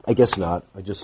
I guess not.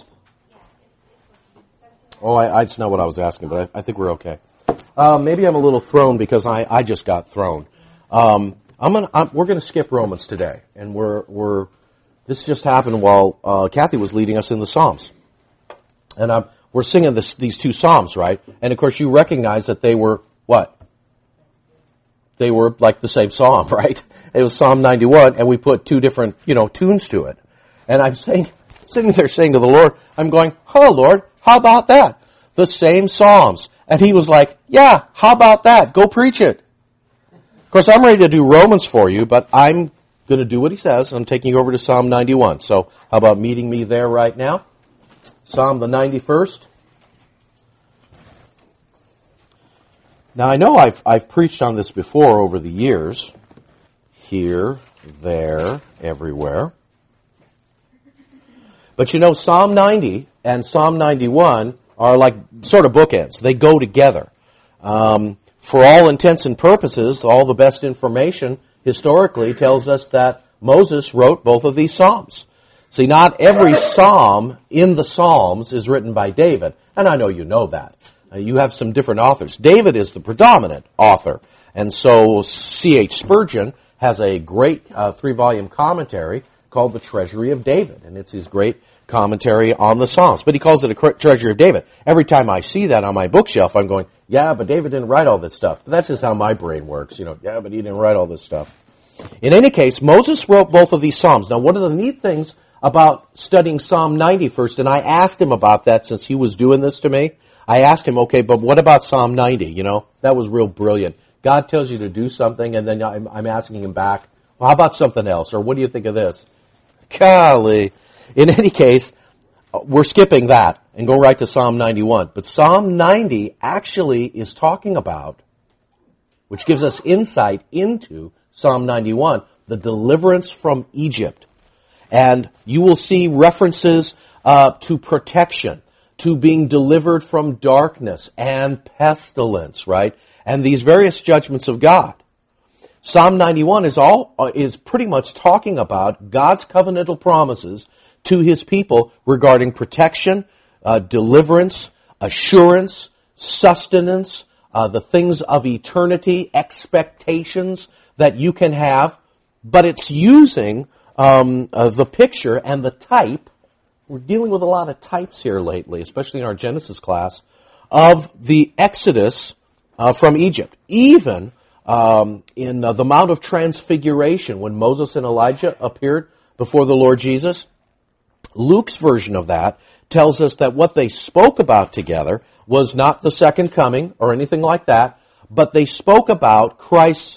That's not what I was asking, but I think we're okay. Maybe I'm a little thrown because I just got thrown. We're going to skip Romans today, and this just happened while Kathy was leading us in the Psalms, and we're singing these two Psalms, right? And of course, you recognize that they were what? They were like the same psalm, right? It was Psalm 91, and we put two different tunes to it. And I'm sitting there saying to the Lord, I'm going, "Oh Lord, how about that? The same Psalms." And He was like, "Yeah, how about that? Go preach it." Of course, I'm ready to do Romans for you, but I'm going to do what He says. I'm taking you over to Psalm 91. So how about meeting me there right now? Psalm the 91st. Now, I know I've preached on this before over the years. Here, there, everywhere. But Psalm 90 and Psalm 91 are like sort of bookends. They go together. For all intents and purposes, all the best information historically tells us that Moses wrote both of these Psalms. See, not every Psalm in the Psalms is written by David, and I know you know that. You have some different authors. David is the predominant author, and so C.H. Spurgeon has a great 3-volume commentary called The Treasury of David, and it's his great commentary on the Psalms. But he calls it a Treasury of David. Every time I see that on my bookshelf, I'm going, yeah, but David didn't write all this stuff. But that's just how my brain works, yeah, but he didn't write all this stuff. In any case, Moses wrote both of these Psalms. Now, one of the neat things about studying Psalm 90 first, and I asked him about that since he was doing this to me, I asked him, okay, but what about Psalm 90? That was real brilliant. God tells you to do something, and then I'm asking him back, well, how about something else? Or what do you think of this? Golly. In any case, we're skipping that and going right to Psalm 91. But Psalm 90 actually is talking about, which gives us insight into Psalm 91, the deliverance from Egypt. And you will see references to protection, to being delivered from darkness and pestilence, right? And these various judgments of God. Psalm 91 is pretty much talking about God's covenantal promises to His people regarding protection, deliverance, assurance, sustenance, the things of eternity, expectations that you can have. But it's using the picture and the type. We're dealing with a lot of types here lately, especially in our Genesis class, of the Exodus from Egypt. Even in the Mount of Transfiguration, when Moses and Elijah appeared before the Lord Jesus, Luke's version of that tells us that what they spoke about together was not the second coming or anything like that, but they spoke about Christ's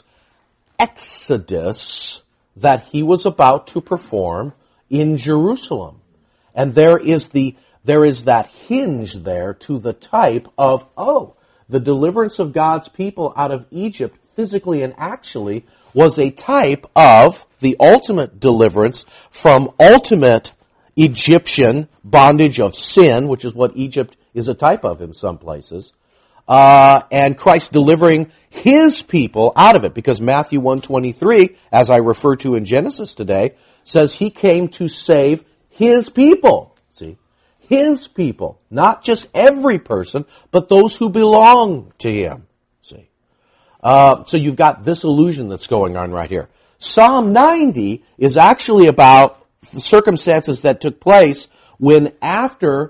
exodus that He was about to perform in Jerusalem. And there is that hinge there to the type of, the deliverance of God's people out of Egypt physically and actually was a type of the ultimate deliverance from ultimate Egyptian bondage of sin, which is what Egypt is a type of in some places, and Christ delivering His people out of it, because Matthew 1:23, as I refer to in Genesis today, says He came to save His people. See? His people. Not just every person, but those who belong to Him. See? So you've got this illusion that's going on right here. Psalm 90 is actually about the circumstances that took place when after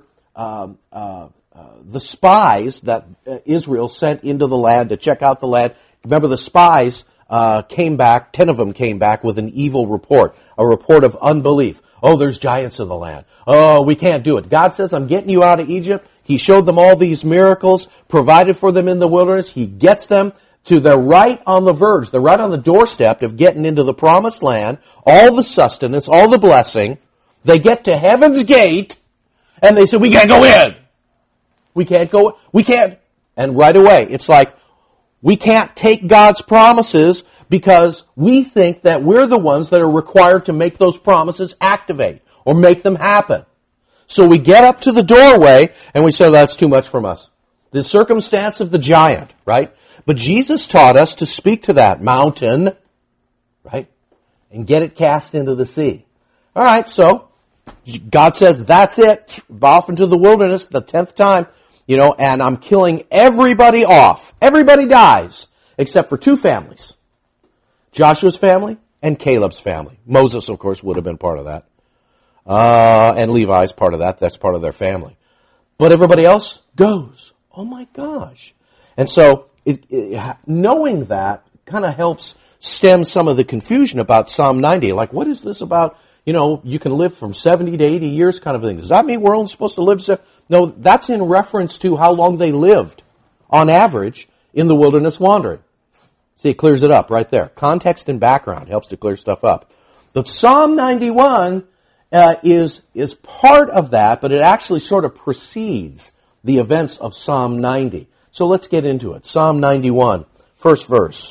the spies that Israel sent into the land to check out the land. Remember, the spies came back, 10 of them came back with an evil report, a report of unbelief. Oh, there's giants in the land. Oh, we can't do it. God says, I'm getting you out of Egypt. He showed them all these miracles, provided for them in the wilderness. He gets them to they're right on the verge. They're right on the doorstep of getting into the promised land, all the sustenance, all the blessing. They get to heaven's gate, and they say, we can't go in. We can't go, we can't. And right away, it's like, we can't take God's promises because we think that we're the ones that are required to make those promises activate or make them happen. So we get up to the doorway and we say, that's too much from us. The circumstance of the giant, right? But Jesus taught us to speak to that mountain, right? And get it cast into the sea. All right, so God says, that's it. Off into the wilderness, the 10th time, and I'm killing everybody off. Everybody dies, except for two families. Joshua's family and Caleb's family. Moses, of course, would have been part of that. And Levi's part of that. That's part of their family. But everybody else goes. Oh my gosh. And so, knowing that kind of helps stem some of the confusion about Psalm 90. Like, what is this about? You can live from 70 to 80 years kind of thing. Does that mean we're only supposed to live? No, that's in reference to how long they lived, on average, in the wilderness wandering. See, it clears it up right there. Context and background helps to clear stuff up. But Psalm 91 is part of that, but it actually sort of precedes the events of Psalm 90. So let's get into it. Psalm 91, first verse.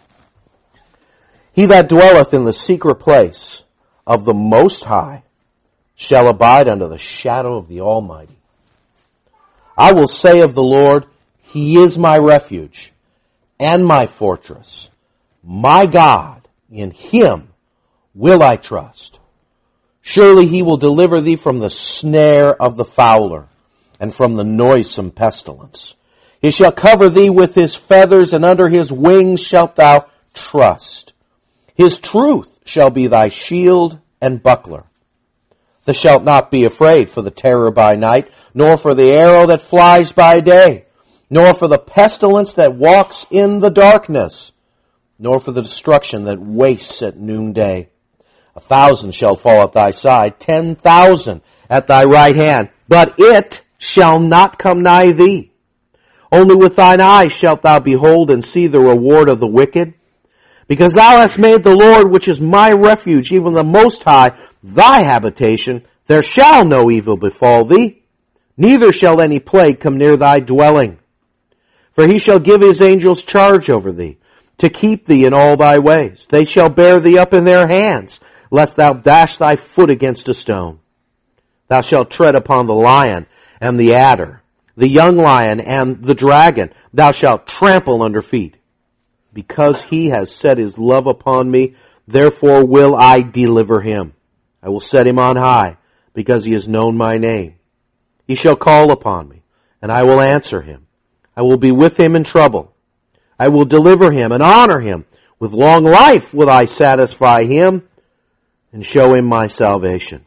He that dwelleth in the secret place of the Most High shall abide under the shadow of the Almighty. I will say of the Lord, He is my refuge and my fortress. My God, in Him will I trust. Surely He will deliver thee from the snare of the fowler and from the noisome pestilence. He shall cover thee with His feathers, and under His wings shalt thou trust. His truth shall be thy shield and buckler. Thou shalt not be afraid for the terror by night, nor for the arrow that flies by day, nor for the pestilence that walks in the darkness, nor for the destruction that wastes at noonday. 1,000 shall fall at thy side, 10,000 at thy right hand, but it shall not come nigh thee. Only with thine eyes shalt thou behold and see the reward of the wicked. Because thou hast made the Lord, which is my refuge, even the Most High, thy habitation, there shall no evil befall thee, neither shall any plague come near thy dwelling. For He shall give His angels charge over thee, to keep thee in all thy ways. They shall bear thee up in their hands, lest thou dash thy foot against a stone. Thou shalt tread upon the lion and the adder, the young lion and the dragon thou shalt trample under feet. Because He has set His love upon me, therefore will I deliver him. I will set him on high, because he has known my name. He shall call upon me, and I will answer him. I will be with him in trouble. I will deliver him and honor him. With long life will I satisfy him and show him my salvation.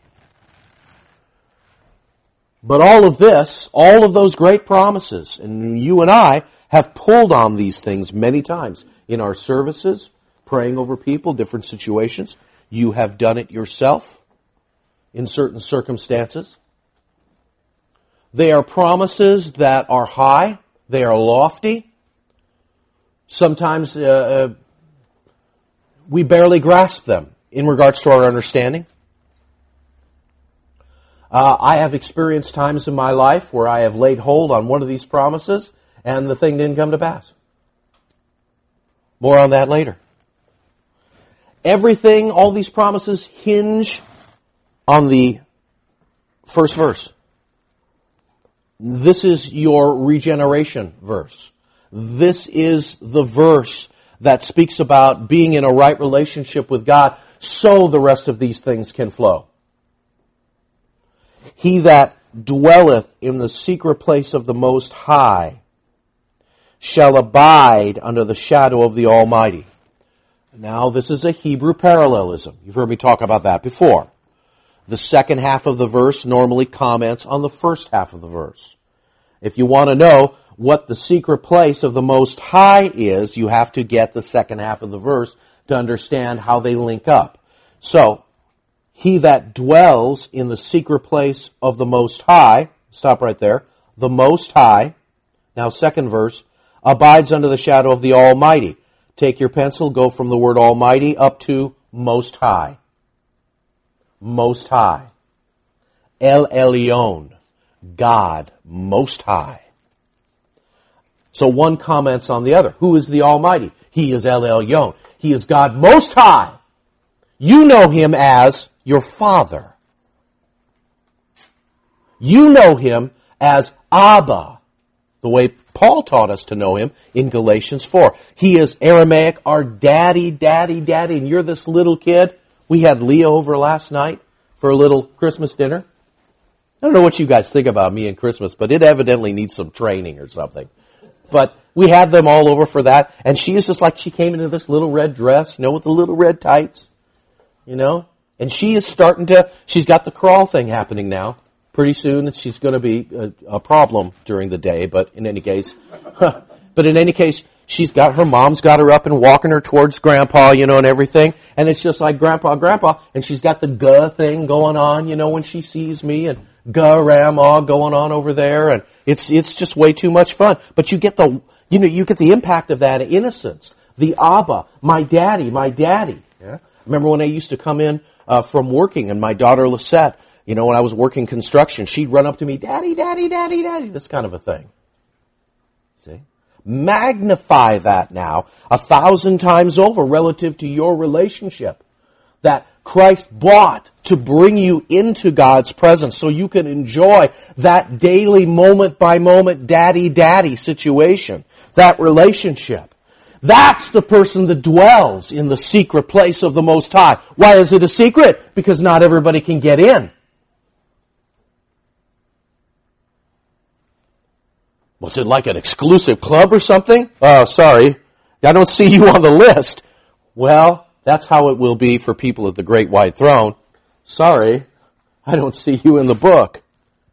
But all of this, all of those great promises, and you and I have pulled on these things many times in our services, praying over people, different situations. You have done it yourself in certain circumstances. They are promises that are high. They are lofty. Sometimes we barely grasp them in regards to our understanding. I have experienced times in my life where I have laid hold on one of these promises and the thing didn't come to pass. More on that later. Everything, all these promises hinge on the first verse. This is your regeneration verse. This is the verse that speaks about being in a right relationship with God so the rest of these things can flow. He that dwelleth in the secret place of the Most High shall abide under the shadow of the Almighty. Now, this is a Hebrew parallelism. You've heard me talk about that before. The second half of the verse normally comments on the first half of the verse. If you want to know what the secret place of the Most High is, you have to get the second half of the verse to understand how they link up. So, he that dwells in the secret place of the Most High, stop right there, the Most High, now second verse, abides under the shadow of the Almighty. Take your pencil, go from the word Almighty up to Most High. Most High. El Elyon. God Most High. So one comments on the other. Who is the Almighty? He is El Elyon. He is God Most High. You know Him as your Father. You know Him as Abba, the way Paul taught us to know Him in Galatians 4. He is Aramaic, our daddy, and you're this little kid. We had Leah over last night, for a little Christmas dinner? I don't know what you guys think about me and Christmas, but it evidently needs some training or something. But we had them all over for that, and she is just like, she came into this little red dress, with the little red tights, and she is she's got the crawl thing happening now. Pretty soon she's going to be a problem during the day, but in any case, her mom's got her up and walking her towards Grandpa, and everything, and it's just like Grandpa, and she's got the guh thing going on, when she sees me, and Grandma going on over there, and it's just way too much fun. But you get the impact of that innocence. The Abba, my daddy. Yeah? Remember when I used to come in from working, and my daughter Lisette, when I was working construction, she'd run up to me, Daddy, Daddy, Daddy, Daddy, this kind of a thing. See? Magnify that now 1,000 times over relative to your relationship that Christ bought to bring you into God's presence so you can enjoy that daily moment by moment daddy situation, that relationship. That's the person that dwells in the secret place of the Most High. Why is it a secret? Because not everybody can get in. Was it like an exclusive club or something? Oh, sorry, I don't see you on the list. Well, that's how it will be for people at the Great White Throne. Sorry, I don't see you in the book.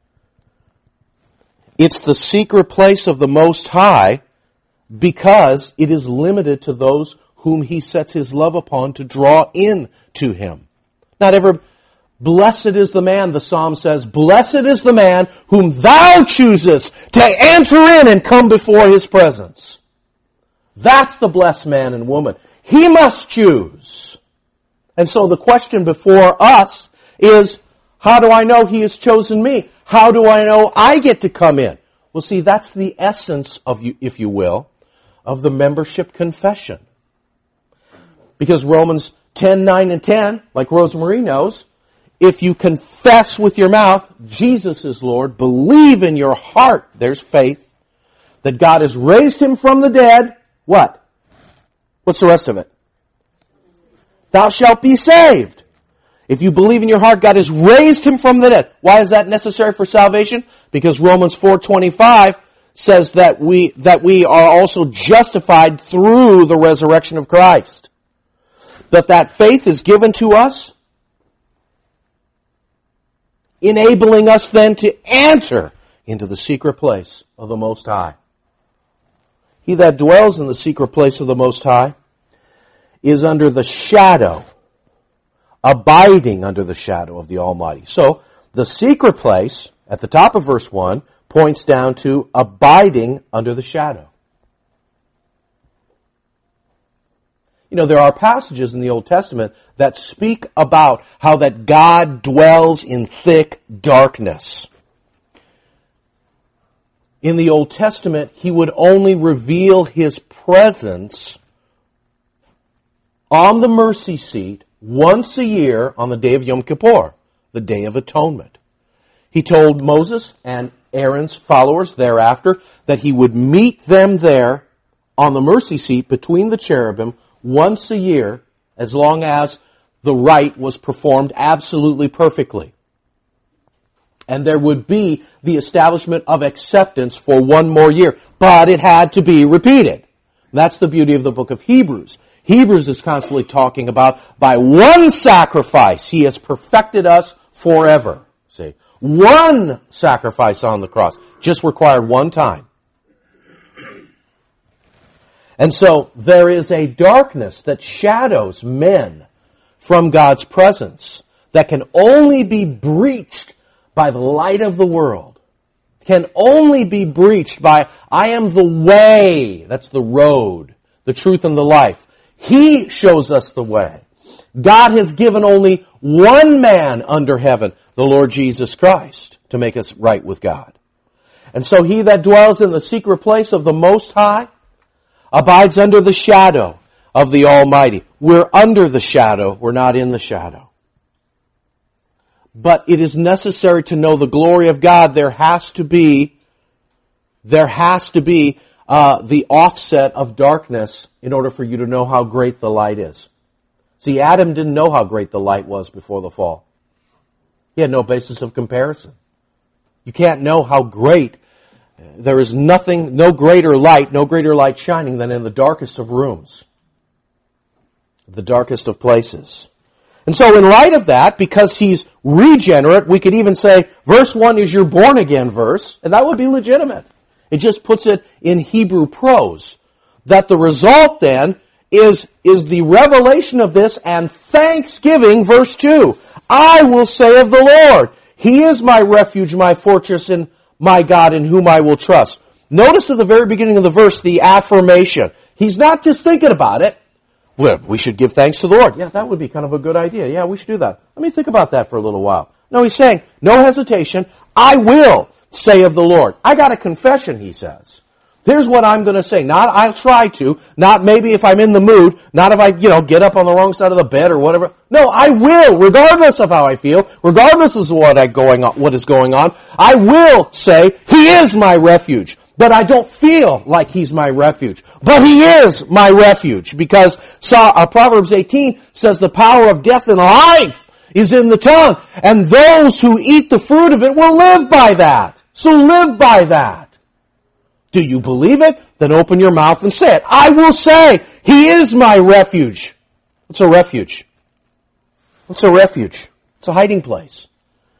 It's the secret place of the Most High because it is limited to those whom He sets His love upon to draw in to Him. Blessed is the man, the Psalm says, blessed is the man whom Thou choosest to enter in and come before His presence. That's the blessed man and woman. He must choose. And so the question before us is, how do I know He has chosen me? How do I know I get to come in? Well, see, that's the essence of, if you will, of the membership confession. Because Romans 10, 9, and 10, like Rosemarie knows, if you confess with your mouth, Jesus is Lord, believe in your heart, there's faith, that God has raised Him from the dead, what? What's the rest of it? Thou shalt be saved. If you believe in your heart, God has raised Him from the dead. Why is that necessary for salvation? Because Romans 4:25 says that we are also justified through the resurrection of Christ. That faith is given to us, enabling us then to enter into the secret place of the Most High. He that dwells in the secret place of the Most High is under the shadow, abiding under the shadow of the Almighty. So, the secret place, at the top of verse 1, points down to abiding under the shadow. There are passages in the Old Testament that speak about how that God dwells in thick darkness. In the Old Testament, He would only reveal His presence on the mercy seat once a year on the day of Yom Kippur, the Day of Atonement. He told Moses and Aaron's followers thereafter that He would meet them there on the mercy seat between the cherubim once a year, as long as the rite was performed absolutely perfectly. And there would be the establishment of acceptance for one more year. But it had to be repeated. That's the beauty of the book of Hebrews. Hebrews is constantly talking about, by one sacrifice, He has perfected us forever. See, one sacrifice on the cross just required one time. And so there is a darkness that shadows men from God's presence that can only be breached by the light of the world. Can only be breached by, I am the way, that's the road, the truth and the life. He shows us the way. God has given only one man under heaven, the Lord Jesus Christ, to make us right with God. And so he that dwells in the secret place of the Most High abides under the shadow of the Almighty. We're under the shadow, we're not in the shadow. But it is necessary to know the glory of God. There has to be the offset of darkness in order for you to know how great the light is. See, Adam didn't know how great the light was before the fall. He had no basis of comparison. You can't know how great. There is nothing, no greater light shining than in the darkest of rooms, the darkest of places. And so in light of that, because he's regenerate, we could even say verse 1 is your born again verse, and that would be legitimate. It just puts it in Hebrew prose. That the result then is the revelation of this and thanksgiving, verse 2. I will say of the Lord, He is my refuge, my fortress, and my God in whom I will trust. Notice at the very beginning of the verse the affirmation. He's not just thinking about it. Well, we should give thanks to the Lord. Yeah, that would be kind of a good idea. Yeah, we should do that. Let me think about that for a little while. No, he's saying, no hesitation, I will say of the Lord. I got a confession, he says. Here's what I'm going to say. Not I'll try to, not maybe if I'm in the mood, not if I, get up on the wrong side of the bed or whatever. No, I will, regardless of how I feel, regardless of what is going on, I will say, He is my refuge. But I don't feel like He's my refuge. But He is my refuge. Because Proverbs 18 says the power of death and life is in the tongue. And those who eat the fruit of it will live by that. So live by that. Do you believe it? Then open your mouth and say it. I will say, He is my refuge. What's a refuge? What's a refuge? It's a hiding place.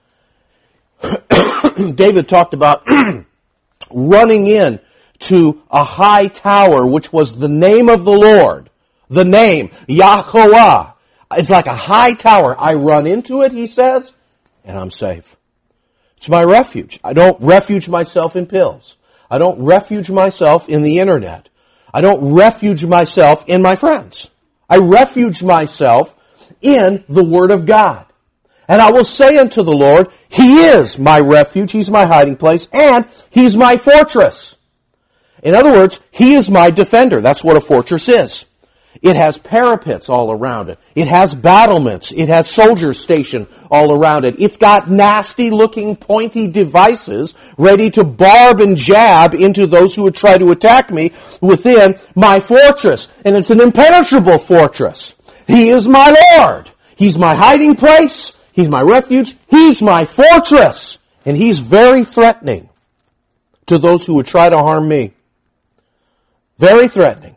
David talked about running in to a high tower, which was the name of the Lord. The name, Yahovah. It's like a high tower. I run into it, he says, and I'm safe. It's my refuge. I don't refuge myself in pills. I don't refuge myself in the internet. I don't refuge myself in my friends. I refuge myself in the Word of God. And I will say unto the Lord, He is my refuge, He's my hiding place, and He's my fortress. In other words, He is my defender. That's what a fortress is. It has parapets all around it. It has battlements. It has soldiers stationed all around it. It's got nasty-looking, pointy devices ready to barb and jab into those who would try to attack me within my fortress. And it's an impenetrable fortress. He is my Lord. He's my hiding place. He's my refuge. He's my fortress. And He's very threatening to those who would try to harm me. Very threatening.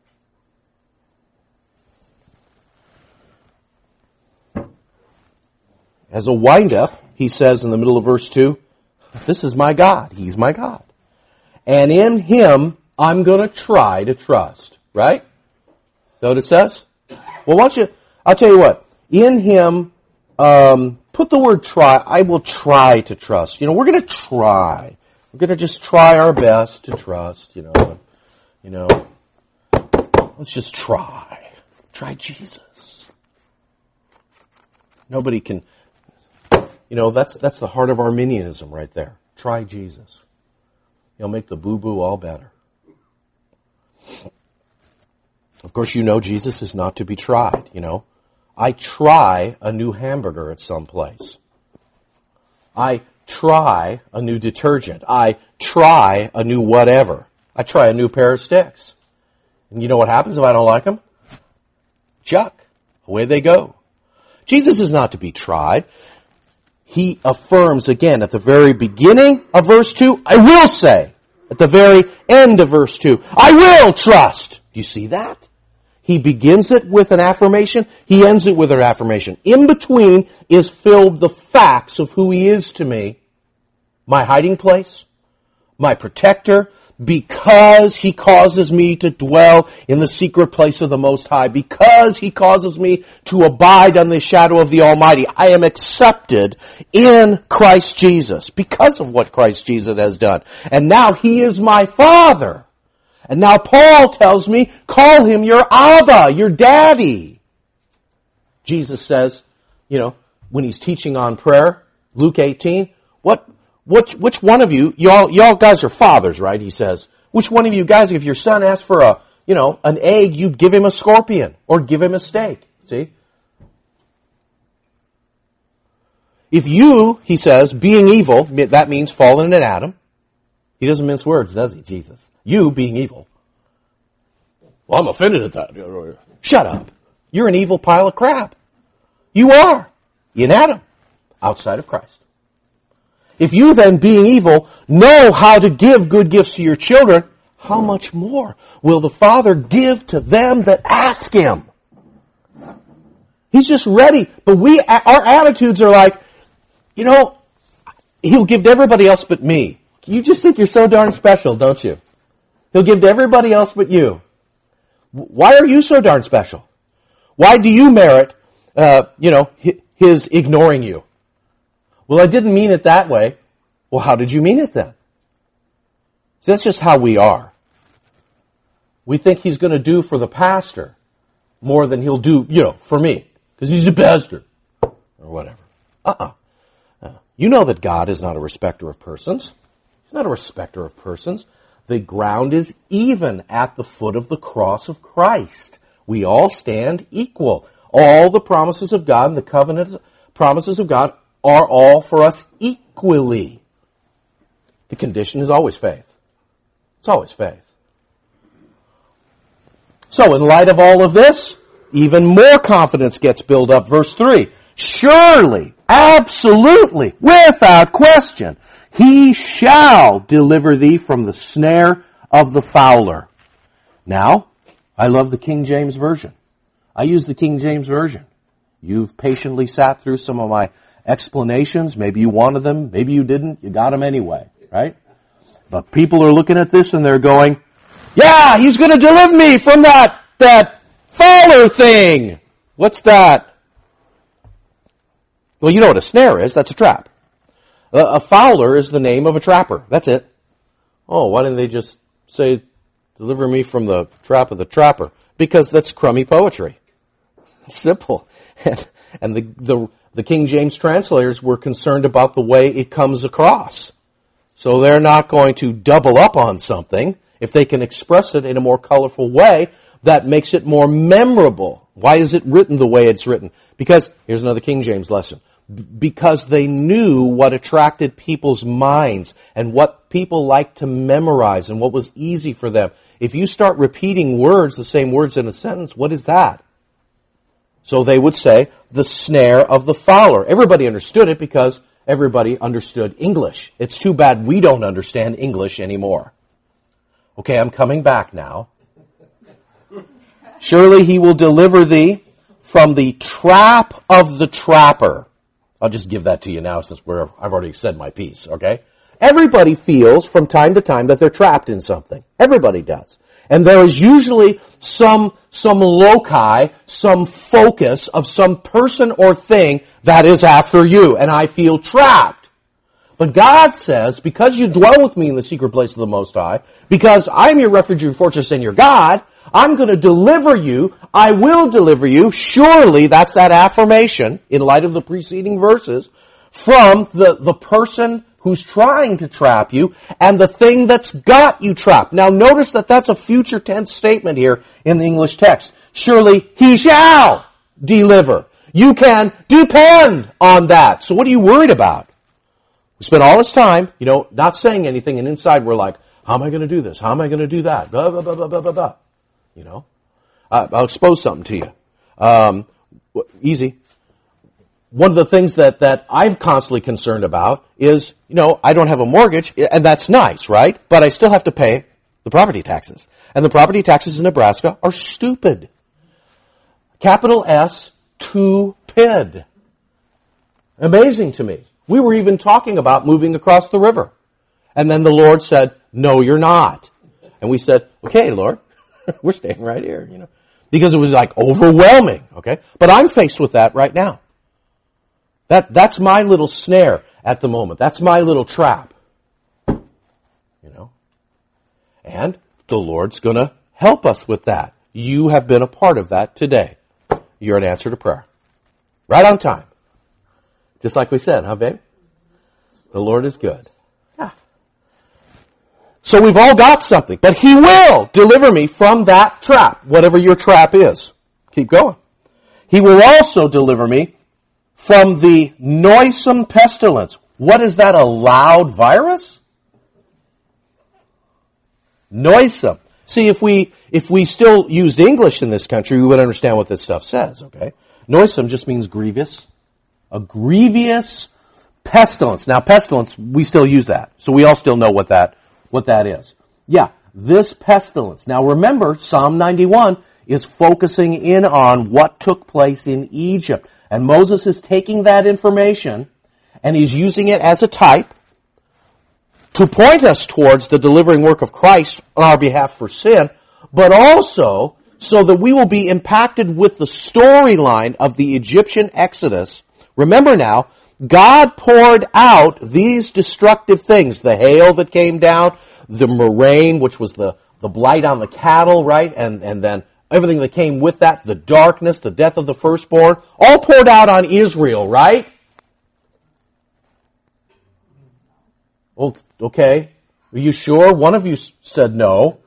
As a wind-up, he says in the middle of verse 2, this is my God. He's my God. And in Him, I'm going to try to trust. Right? Is that what it says? Well, I'll tell you what. In Him, put the word try. I will try to trust. We're going to try. We're going to just try our best to trust, Let's just try. Try Jesus. Nobody can... that's the heart of Arminianism right there. Try Jesus. He'll make the boo-boo all better. Of course, Jesus is not to be tried, I try a new hamburger at some place. I try a new detergent. I try a new whatever. I try a new pair of sticks. And you know what happens if I don't like them? Chuck. Away they go. Jesus is not to be tried. He affirms again at the very beginning of verse 2, I will say. At the very end of verse 2, I will trust. Do you see that? He begins it with an affirmation. He ends it with an affirmation. In between is filled the facts of who He is to me. My hiding place, my protector, because He causes me to dwell in the secret place of the Most High, because He causes me to abide under the shadow of the Almighty. I am accepted in Christ Jesus because of what Christ Jesus has done. And now He is my Father. And now Paul tells me, call Him your Abba, your daddy. Jesus says, when He's teaching on prayer, Luke 18, which one of you, y'all guys are fathers, right? He says, which one of you guys, if your son asks for an egg, you'd give him a scorpion or give him a steak. See? If you, he says, being evil, that means fallen in Adam. He doesn't mince words, does he, Jesus? You being evil. Well, I'm offended at that. Shut up. You're an evil pile of crap. You are. In Adam. outside of Christ. If you then, being evil, know how to give good gifts to your children, how much more will the Father give to them that ask Him? He's just ready. But our attitudes are like, He'll give to everybody else but me. You just think you're so darn special, don't you? He'll give to everybody else but you. Why are you so darn special? Why do you merit, His ignoring you? Well, I didn't mean it that way. Well, how did you mean it then? See, that's just how we are. We think He's going to do for the pastor more than He'll do, for me, because he's a pastor, or whatever. You know that God is not a respecter of persons. He's not a respecter of persons. The ground is even at the foot of the cross of Christ. We all stand equal. All the promises of God and the covenant promises of God are all for us equally. The condition is always faith. It's always faith. So, in light of all of this, even more confidence gets built up. Verse 3, surely, absolutely, without question, He shall deliver thee from the snare of the fowler. Now, I love the King James Version. I use the King James Version. You've patiently sat through some of my explanations. Maybe you wanted them, maybe you didn't. You got them anyway, right? But people are looking at this and they're going, yeah, He's going to deliver me from that fowler thing. What's that? Well, you know what a snare is. That's a trap. A fowler is the name of a trapper. That's it. Oh, why didn't they just say, deliver me from the trap of the trapper? Because that's crummy poetry. It's simple. And the King James translators were concerned about the way it comes across. So they're not going to double up on something if they can express it in a more colorful way that makes it more memorable. Why is it written the way it's written? Because, here's another King James lesson, because they knew what attracted people's minds and what people liked to memorize and what was easy for them. If you start repeating words, the same words in a sentence, what is that? So they would say, the snare of the fowler. Everybody understood it because everybody understood English. It's too bad we don't understand English anymore. Okay, I'm coming back now. Surely He will deliver thee from the trap of the trapper. I'll just give that to you now since I've already said my piece, okay? Everybody feels from time to time that they're trapped in something. Everybody does. And there is usually some loci, some focus of some person or thing that is after you, and I feel trapped. But God says, because you dwell with me in the secret place of the Most High, because I'm your refuge and fortress and your God, I'm going to deliver you. I will deliver you. Surely, that's that affirmation, in light of the preceding verses, from the person who's trying to trap you and the thing that's got you trapped. Now, notice that that's a future tense statement here in the English text. Surely, He shall deliver. You can depend on that. So what are you worried about? We spend all this time, not saying anything, and inside we're like, how am I going to do this? How am I going to do that? Blah, blah, blah, blah, blah, blah, blah. I'll expose something to you. Easy. One of the things that I'm constantly concerned about is, I don't have a mortgage, and that's nice, right? But I still have to pay the property taxes. And the property taxes in Nebraska are stupid. Capital S, stupid. Amazing to me. We were even talking about moving across the river. And then the Lord said, no, you're not. And we said, okay, Lord, we're staying right here, because it was like overwhelming, okay? But I'm faced with that right now. That's my little snare at the moment. That's my little trap, And the Lord's going to help us with that. You have been a part of that today. You're an answer to prayer. Right on time. Just like we said, huh, babe? The Lord is good. Yeah. So we've all got something, but He will deliver me from that trap, whatever your trap is. Keep going. He will also deliver me from the noisome pestilence. What is that, a loud virus? Noisome. See, if we still used English in this country, we would understand what this stuff says, okay? Noisome just means grievous. A grievous pestilence. Now, pestilence, we still use that. So we all still know what that is. Yeah, this pestilence. Now remember, Psalm 91 is focusing in on what took place in Egypt. And Moses is taking that information and he's using it as a type to point us towards the delivering work of Christ on our behalf for sin, but also so that we will be impacted with the storyline of the Egyptian Exodus. Remember now, God poured out these destructive things, the hail that came down, the murrain, which was the blight on the cattle, right? And then everything that came with that, the darkness, the death of the firstborn, all poured out on Israel, right? Well, okay. Are you sure? One of you said no.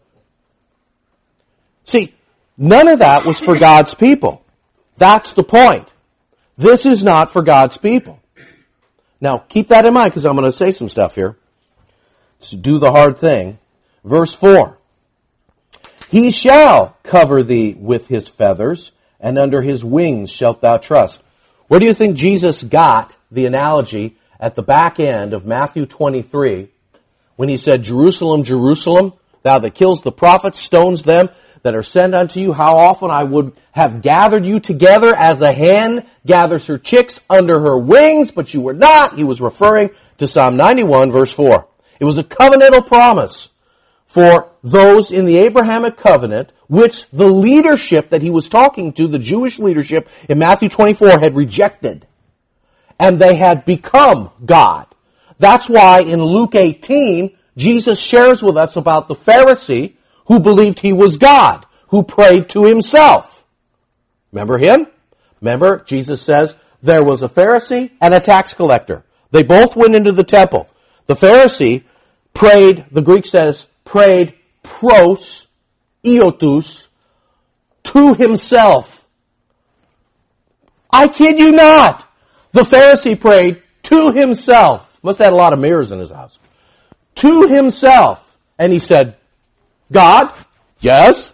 See, none of that was for God's people. That's the point. This is not for God's people. Now, keep that in mind because I'm going to say some stuff here. So do the hard thing. Verse 4. He shall cover thee with his feathers, and under his wings shalt thou trust. Where do you think Jesus got the analogy at the back end of Matthew 23 when he said, Jerusalem, Jerusalem, thou that kills the prophets, stones them that are sent unto you, how often I would have gathered you together as a hen gathers her chicks under her wings, but you were not. He was referring to Psalm 91, verse 4. It was a covenantal promise for those in the Abrahamic covenant, which the leadership that he was talking to, the Jewish leadership in Matthew 24, had rejected. And they had become God. That's why in Luke 18, Jesus shares with us about the Pharisee who believed he was God, who prayed to himself. Remember him? Remember, Jesus says, there was a Pharisee and a tax collector. They both went into the temple. The Pharisee prayed, the Greek says, prayed pros, iotus, to himself. I kid you not. The Pharisee prayed to himself. Must have had a lot of mirrors in his house. To himself. And he said, God, yes,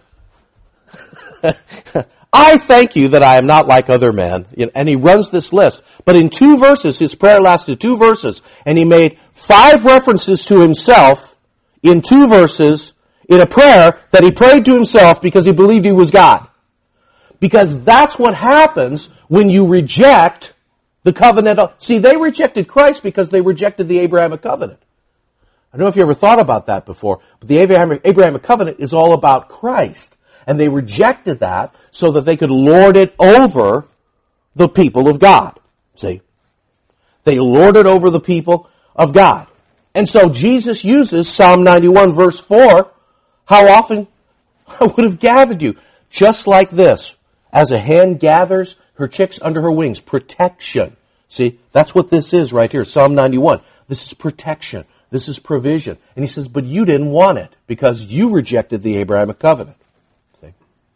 I thank you that I am not like other men. And he runs this list. But in 2 verses, his prayer lasted 2 verses, and he made 5 references to himself in 2 verses in a prayer that he prayed to himself because he believed he was God. Because that's what happens when you reject the covenant. See, they rejected Christ because they rejected the Abrahamic covenant. I don't know if you ever thought about that before, but the Abrahamic covenant is all about Christ. And they rejected that so that they could lord it over the people of God. See? They lord it over the people of God. And so Jesus uses Psalm 91 verse 4, how often I would have gathered you. Just like this, as a hen gathers her chicks under her wings. Protection. See, that's what this is right here, Psalm 91. This is protection. This is provision. And he says, but you didn't want it because you rejected the Abrahamic covenant. See?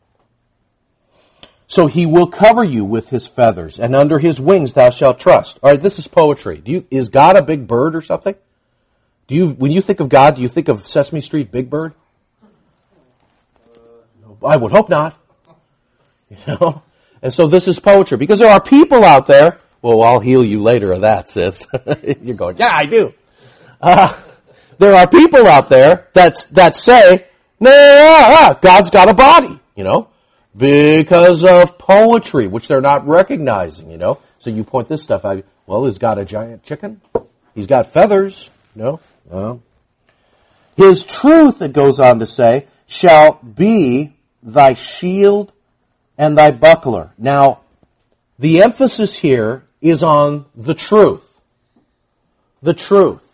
So he will cover you with his feathers, and under his wings thou shalt trust. All right, this is poetry. Is God a big bird or something? When you think of God, do you think of Sesame Street, Big Bird? I would hope not. You know? And so this is poetry. Because there are people out there, well, I'll heal you later of that, sis. You're going, yeah, I do. There are people out there that say, no, God's got a body, you know, because of poetry, which they're not recognizing, you know. So you point this stuff out. Well, he's got a giant chicken. He's got feathers, you know. His truth, it goes on to say, shall be thy shield and thy buckler. Now, the emphasis here is on the truth. The truth.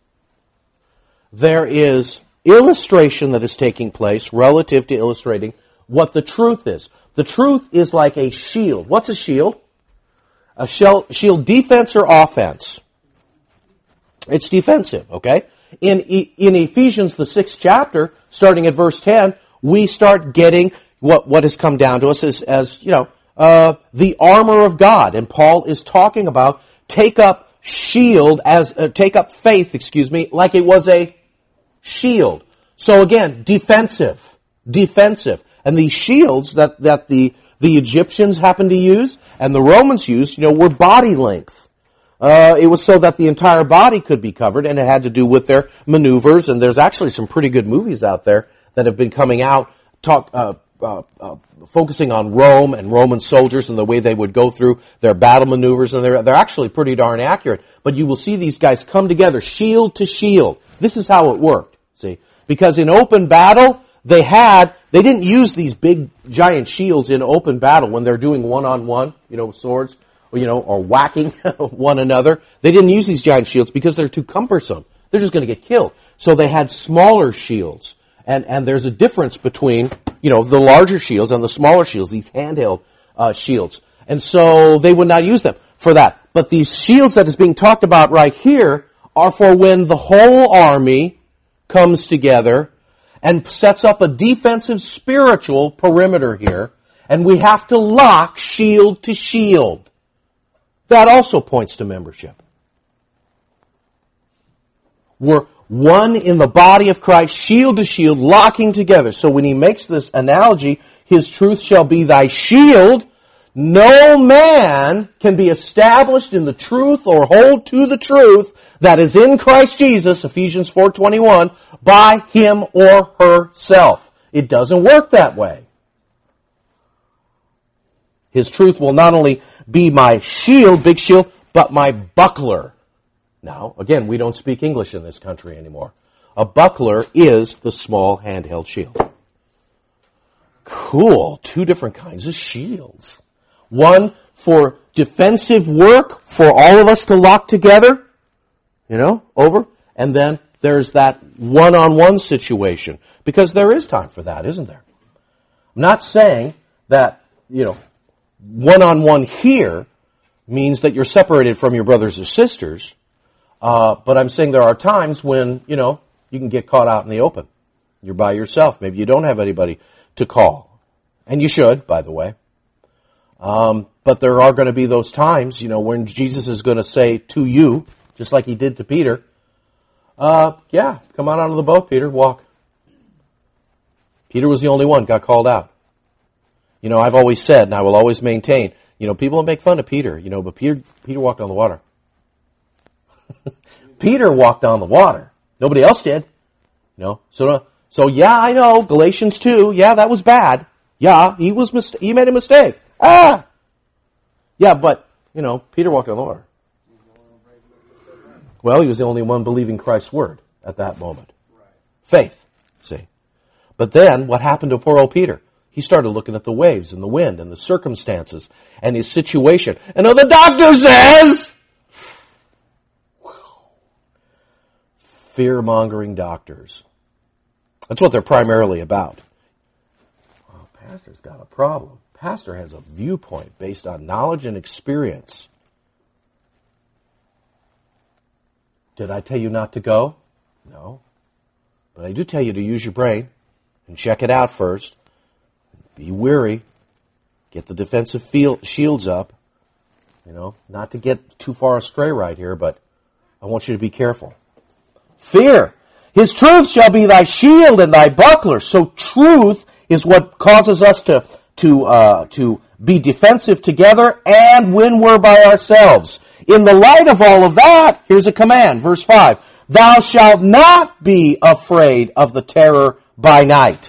There is illustration that is taking place relative to illustrating what the truth is. The truth is like a shield. What's a shield? A shield defense or offense? It's defensive, okay? In Ephesians, the 6th chapter, starting at verse 10, we start getting what has come down to us as you know, the armor of God. And Paul is talking about take up faith, like it was a shield. So again, defensive. And these shields that the the Egyptians happened to use and the Romans used, were body length. It was so that the entire body could be covered, and it had to do with their maneuvers. And there's actually some pretty good movies out there that have been coming out, focusing on Rome and Roman soldiers and the way they would go through their battle maneuvers, and they're actually pretty darn accurate. But you will see these guys come together, shield to shield. This is how it worked, see? Because in open battle, they didn't use these big giant shields in open battle when they're doing one-on-one, swords, or whacking one another. They didn't use these giant shields because they're too cumbersome. They're just going to get killed. So they had smaller shields. And there's a difference between, the larger shields and the smaller shields, these handheld shields. And so they would not use them for that. But these shields that is being talked about right here are for when the whole army comes together and sets up a defensive spiritual perimeter here. And we have to lock shield to shield. That also points to membership. We're one in the body of Christ, shield to shield, locking together. So when he makes this analogy, his truth shall be thy shield. No man can be established in the truth or hold to the truth that is in Christ Jesus, Ephesians 4:21, by him or herself. It doesn't work that way. His truth will not only be my shield, big shield, but my buckler. Now, again, we don't speak English in this country anymore. A buckler is the small handheld shield. Cool. 2 different kinds of shields. One for defensive work for all of us to lock together, over. And then there's that one-on-one situation. Because there is time for that, isn't there? I'm not saying that, one-on-one here means that you're separated from your brothers or sisters. But I'm saying there are times when, you can get caught out in the open. You're by yourself. Maybe you don't have anybody to call. And you should, by the way. But there are going to be those times, when Jesus is going to say to you, just like he did to Peter, come on out of the boat, Peter, walk. Peter was the only one got called out. I've always said, and I will always maintain, people will make fun of Peter, but Peter walked on the water. Peter walked on the water. Nobody else did. So yeah, I know, Galatians 2, yeah, that was bad. Yeah, he made a mistake. Yeah, but, Peter walked on the water. Well, he was the only one believing Christ's word at that moment. Faith, see. But then, what happened to poor old Peter? He started looking at the waves and the wind and the circumstances and his situation. And the doctor says, fear-mongering doctors. That's what they're primarily about. Well, pastor's got a problem. Pastor has a viewpoint based on knowledge and experience. Did I tell you not to go? No. But I do tell you to use your brain and check it out first. Be weary. Get the defensive shields up. Not to get too far astray right here, but I want you to be careful. Fear. His truth shall be thy shield and thy buckler. So truth is what causes us to be defensive together and when we're by ourselves. In the light of all of that, here's a command, verse 5. Thou shalt not be afraid of the terror by night.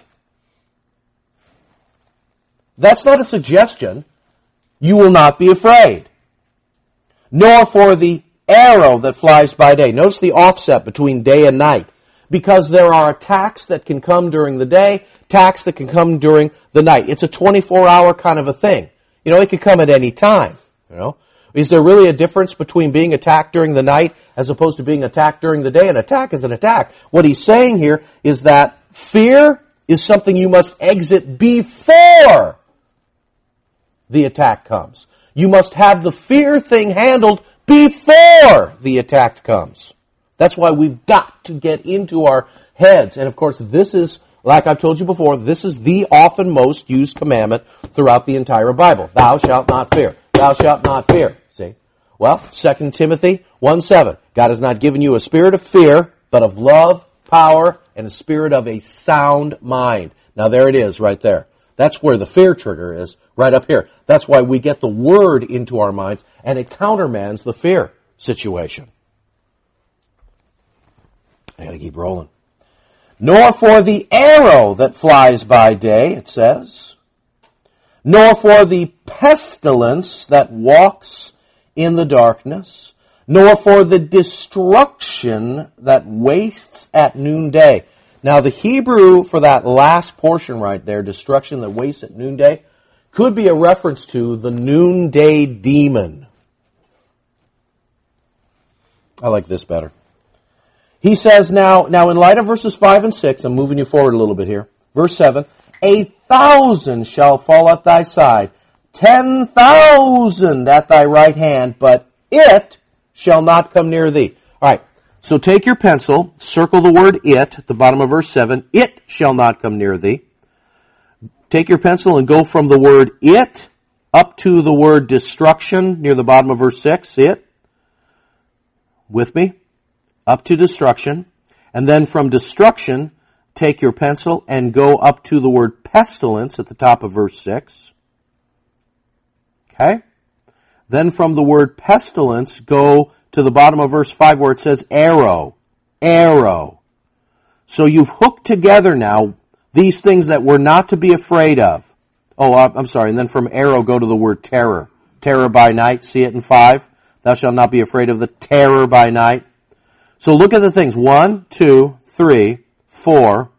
That's not a suggestion. You will not be afraid. Nor for the arrow that flies by day. Notice the offset between day and night. Because there are attacks that can come during the day, attacks that can come during the night. It's a 24-hour kind of a thing. It could come at any time. Is there really a difference between being attacked during the night as opposed to being attacked during the day? An attack is an attack. What he's saying here is that fear is something you must exit before the attack comes. You must have the fear thing handled before the attack comes. That's why we've got to get into our heads. And of course, this is, like I've told you before, this is the often most used commandment throughout the entire Bible. Thou shalt not fear. Thou shalt not fear. See? Well, 2 Timothy 1:7. God has not given you a spirit of fear, but of love, power, and a spirit of a sound mind. Now there it is right there. That's where the fear trigger is, right up here. That's why we get the word into our minds, and it countermands the fear situation. I gotta keep rolling. Nor for the arrow that flies by day, it says, nor for the pestilence that walks in the darkness, nor for the destruction that wastes at noonday. Now the Hebrew for that last portion right there, destruction that wastes at noonday, could be a reference to the noonday demon. I like this better. He says now in light of verses 5 and 6, I'm moving you forward a little bit here. Verse 7, 1,000 shall fall at thy side, 10,000 at thy right hand, but it shall not come near thee. All right, so take your pencil, circle the word it at the bottom of verse 7. It shall not come near thee. Take your pencil and go from the word it up to the word destruction near the bottom of verse 6. It. With me? Up to destruction. And then from destruction, take your pencil and go up to the word pestilence at the top of verse 6. Okay? Then from the word pestilence, go to the bottom of verse 5 where it says arrow. Arrow. So you've hooked together now these things that we're not to be afraid of. Oh, I'm sorry. And then from arrow, go to the word terror. Terror by night. See it in 5? Thou shalt not be afraid of the terror by night. So look at the things. 1, 2, 3, 4.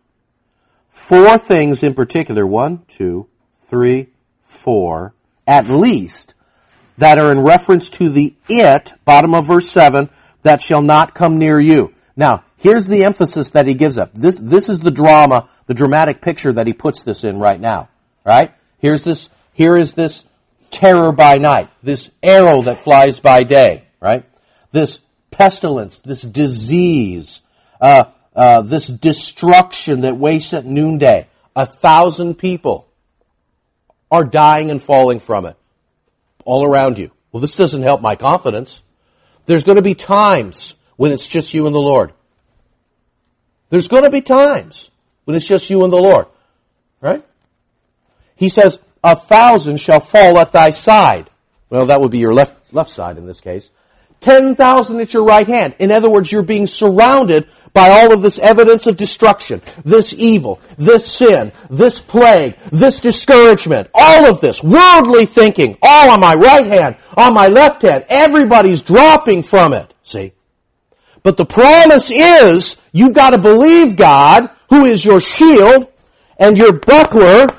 4 things in particular. 1, 2, 3, 4. At least. That are in reference to the it, bottom of verse 7, that shall not come near you. Now, here's the emphasis that he gives up. This is the drama, the dramatic picture that he puts this in right now. Right? Here is this terror by night. This arrow that flies by day. Right? This pestilence, this disease, this destruction that wastes at noonday. 1,000 people are dying and falling from it. All around you. Well, this doesn't help my confidence. There's going to be times when it's just you and the Lord. There's going to be times when it's just you and the Lord. Right? He says, 1,000 shall fall at thy side. Well, that would be your left side in this case. 10,000 at your right hand. In other words, you're being surrounded by all of this evidence of destruction, this evil, this sin, this plague, this discouragement, all of this worldly thinking, all on my right hand, on my left hand. Everybody's dropping from it. See? But the promise is, you've got to believe God, who is your shield and your buckler,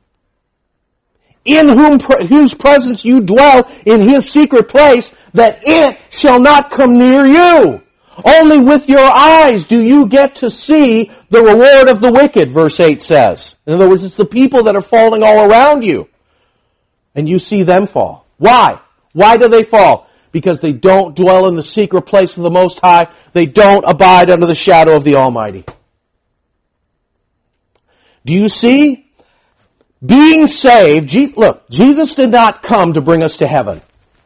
in whose presence you dwell in His secret place, that it shall not come near you. Only with your eyes do you get to see the reward of the wicked, verse 8 says. In other words, it's the people that are falling all around you. And you see them fall. Why? Why do they fall? Because they don't dwell in the secret place of the Most High. They don't abide under the shadow of the Almighty. Do you see? Being saved, look, Jesus did not come to bring us to heaven.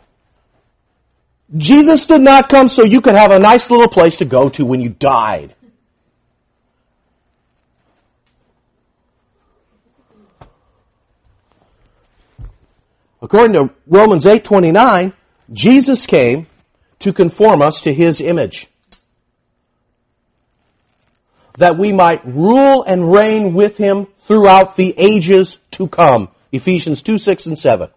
Jesus did not come so you could have a nice little place to go to when you died. According to Romans 8:29, Jesus came to conform us to His image, that we might rule and reign with Him throughout the ages to come. Ephesians 2, 6, and 7.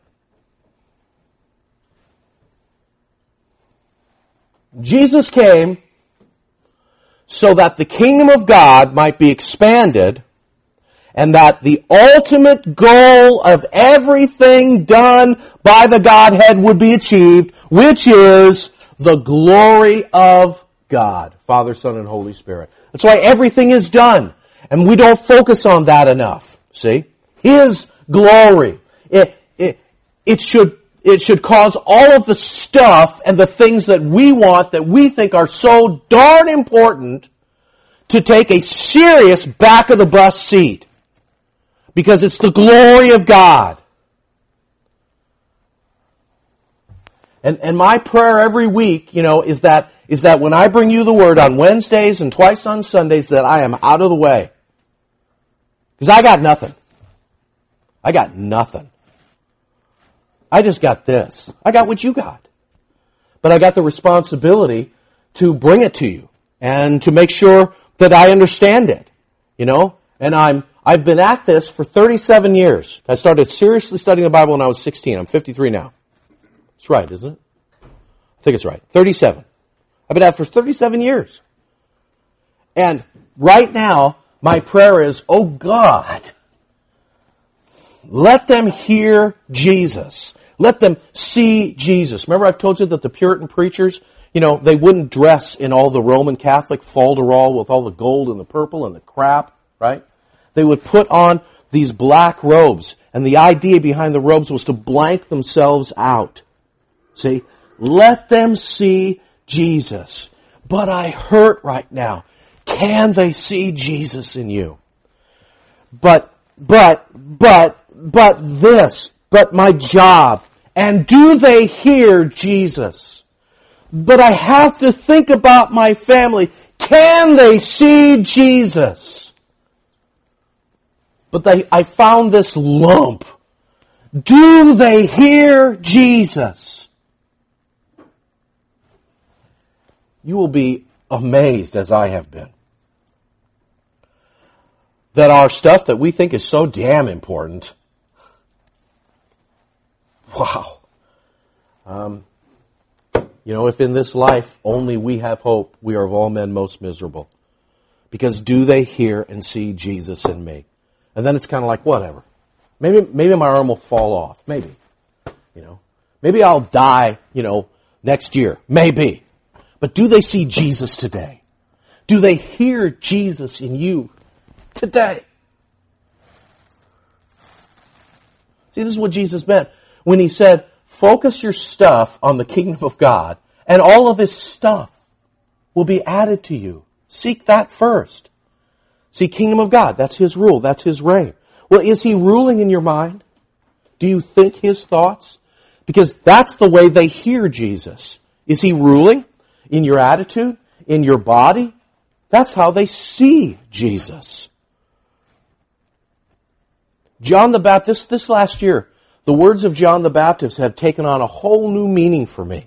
Jesus came so that the kingdom of God might be expanded and that the ultimate goal of everything done by the Godhead would be achieved, which is the glory of God, Father, Son, and Holy Spirit. That's why everything is done. And we don't focus on that enough. See? His glory. It should cause all of the stuff and the things that we want, that we think are so darn important, to take a serious back of the bus seat. Because it's the glory of God. And my prayer every week, is that when I bring you the Word on Wednesdays and twice on Sundays, that I am out of the way. Because I got nothing. I got nothing. I just got this. I got what you got. But I got the responsibility to bring it to you and to make sure that I understand it. You know? And I've been at this for 37 years. I started seriously studying the Bible when I was 16. I'm 53 now. That's right, isn't it? I think it's right. 37. I've been at it for 37 years. And right now, my prayer is, oh God, let them hear Jesus. Let them see Jesus. Remember I've told you that the Puritan preachers, they wouldn't dress in all the Roman Catholic falderall with all the gold and the purple and the crap, right? They would put on these black robes, and the idea behind the robes was to blank themselves out. See? Let them see Jesus. But I hurt right now. Can they see Jesus in you? But my job. And do they hear Jesus? But I have to think about my family. Can they see Jesus? But I found this lump. Do they hear Jesus? You will be amazed, as I have been, that our stuff that we think is so damn important, wow. If in this life only we have hope, we are of all men most miserable. Because do they hear and see Jesus in me? And then it's kind of like, whatever. Maybe my arm will fall off. Maybe. Maybe I'll die, next year. Maybe. But do they see Jesus today? Do they hear Jesus in you today? See, this is what Jesus meant when he said, focus your stuff on the kingdom of God, and all of his stuff will be added to you. Seek that first. See, kingdom of God, that's his rule, that's his reign. Well, is he ruling in your mind? Do you think his thoughts? Because that's the way they hear Jesus. Is he ruling in your attitude, in your body? That's how they see Jesus. John the Baptist, this last year, the words of John the Baptist have taken on a whole new meaning for me.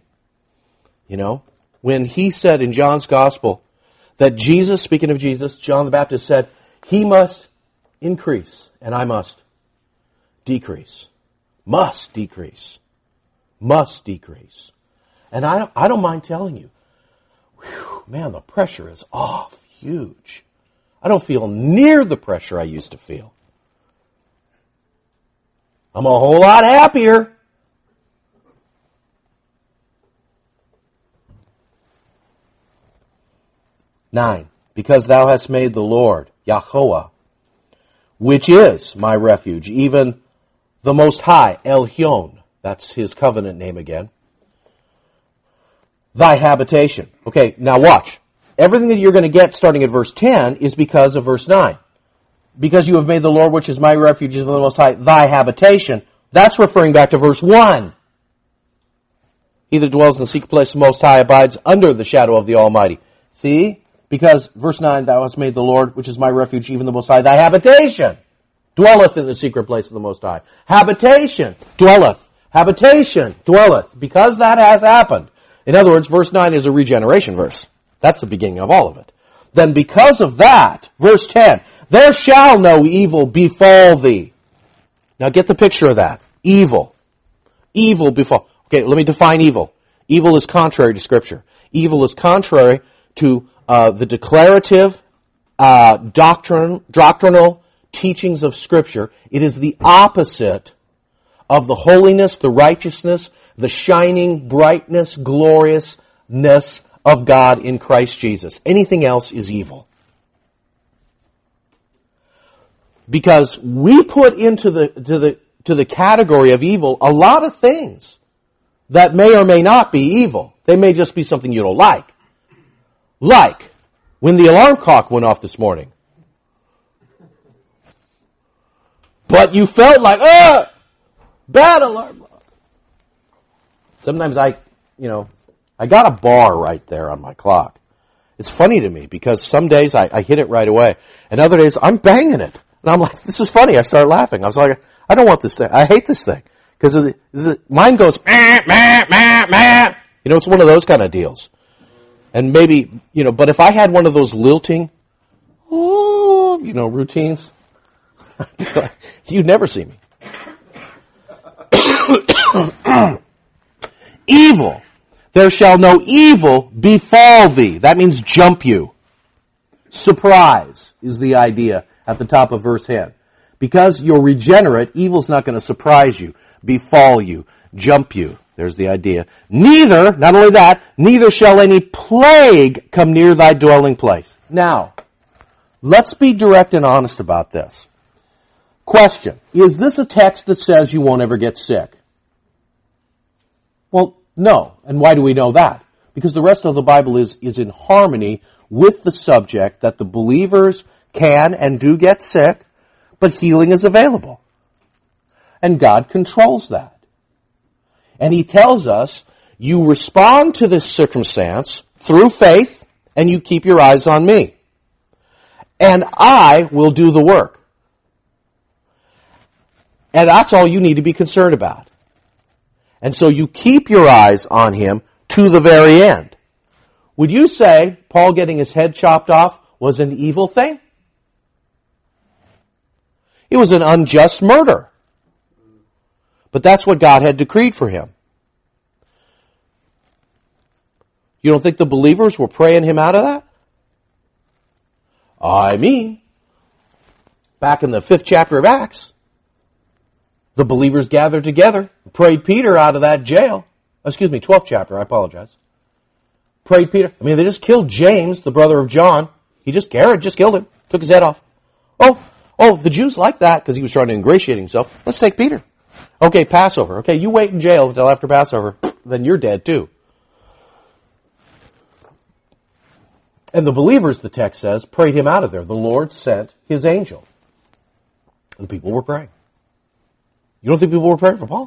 When he said in John's Gospel that Jesus, speaking of Jesus, John the Baptist said, he must increase and I must decrease. Must decrease. Must decrease. And I don't mind telling you, man, the pressure is off huge. I don't feel near the pressure I used to feel. I'm a whole lot happier. Nine, because thou hast made the Lord, Yahuwah, which is my refuge, even the Most High, Elyon, that's his covenant name again, thy habitation. Okay, now watch. Everything that you're going to get starting at verse 10 is because of verse 9. Because you have made the Lord, which is my refuge, even the Most High, thy habitation. That's referring back to verse 1. He that dwells in the secret place of the Most High abides under the shadow of the Almighty. See? Because, verse 9, thou hast made the Lord, which is my refuge, even the Most High, thy habitation. Dwelleth in the secret place of the Most High. Habitation. Dwelleth. Habitation. Dwelleth. Because that has happened. In other words, verse 9 is a regeneration verse. That's the beginning of all of it. Then because of that, verse 10, there shall no evil befall thee. Now get the picture of that. Evil. Evil befall. Okay, let me define evil. Evil is contrary to Scripture. Evil is contrary to the declarative, doctrinal teachings of Scripture. It is the opposite of the holiness, the righteousness, the shining brightness, gloriousness of God in Christ Jesus. Anything else is evil. Because we put into the category of evil a lot of things that may or may not be evil. They may just be something you don't like. Like when the alarm clock went off this morning. But you felt like, bad alarm clock. Sometimes I got a bar right there on my clock. It's funny to me because some days I hit it right away. And other days I'm banging it. And I'm like, this is funny. I started laughing. I was like, I don't want this thing. I hate this thing. Because mine goes, meh, meh, meh, meh. It's one of those kind of deals. And maybe, but if I had one of those lilting, routines, you'd never see me. Evil. There shall no evil befall thee. That means jump you. Surprise is the idea at the top of verse 10. Because you're regenerate, evil's not going to surprise you, befall you, jump you. There's the idea. Neither, not only that, neither shall any plague come near thy dwelling place. Now, let's be direct and honest about this. Question. Is this a text that says you won't ever get sick? Well, no. And why do we know that? Because the rest of the Bible is in harmony with the subject that the believers can and do get sick, but healing is available. And God controls that. And He tells us, you respond to this circumstance through faith, and you keep your eyes on me. And I will do the work. And that's all you need to be concerned about. And so you keep your eyes on Him to the very end. Would you say Paul getting his head chopped off was an evil thing? It was an unjust murder. But that's what God had decreed for him. You don't think the believers were praying him out of that? I mean, back in the 5th chapter of Acts, the believers gathered together, prayed Peter out of that jail. 12th chapter, I apologize. Prayed Peter. They just killed James, the brother of John. Herod just killed him, took his head off. Oh, the Jews liked that because he was trying to ingratiate himself. Let's take Peter. Okay, Passover. Okay, you wait in jail until after Passover. Then you're dead too. And the believers, the text says, prayed him out of there. The Lord sent His angel. And the people were praying. You don't think people were praying for Paul?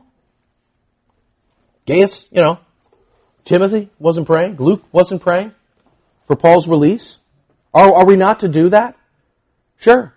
Gaius, Timothy wasn't praying. Luke wasn't praying for Paul's release. Are we not to do that? Sure.